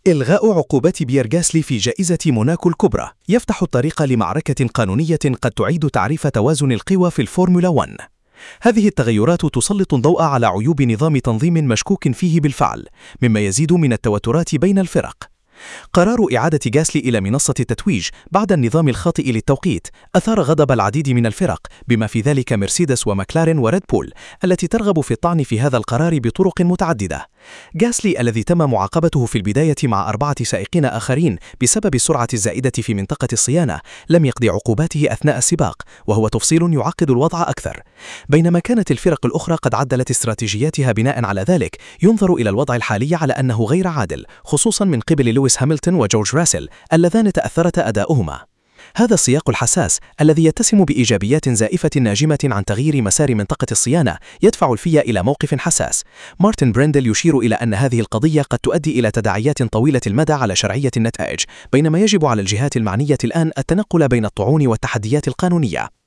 إلغاء عقوبات بيير غاسلي في جائزة موناكو الكبرى يفتح الطريق لمعركة قانونية قد تعيد تعريف توازن القوى في الفورمولا 1. هذه التغيرات تسلط الضوء على عيوب نظام تنظيم مشكوك فيه بالفعل، مما يزيد من التوترات بين الفرق. قرار إعادة غاسلي إلى منصة التتويج بعد النظام الخاطئ للتوقيت أثار غضب العديد من الفرق، بما في ذلك مرسيدس ومكلارين وريد بول التي ترغب في الطعن في هذا القرار بطرق متعددة. غاسلي الذي تم معاقبته في البداية مع 4 سائقين آخرين بسبب السرعة الزائدة في منطقة الصيانة لم يقضي عقوباته أثناء السباق، وهو تفصيل يعقد الوضع أكثر. بينما كانت الفرق الأخرى قد عدلت استراتيجياتها بناء على ذلك، ينظر إلى الوضع الحالي على أنه غير عادل، خصوصا من قبل لويس هاملتون وجورج راسل اللذان تأثرت أداؤهما. هذا السياق الحساس الذي يتسم بإيجابيات زائفة ناجمة عن تغيير مسار منطقة الصيانة يدفع الفيا إلى موقف حساس. مارتن بريندل يشير إلى أن هذه القضية قد تؤدي إلى تداعيات طويلة المدى على شرعية النتائج، بينما يجب على الجهات المعنية الآن التنقل بين الطعون والتحديات القانونية.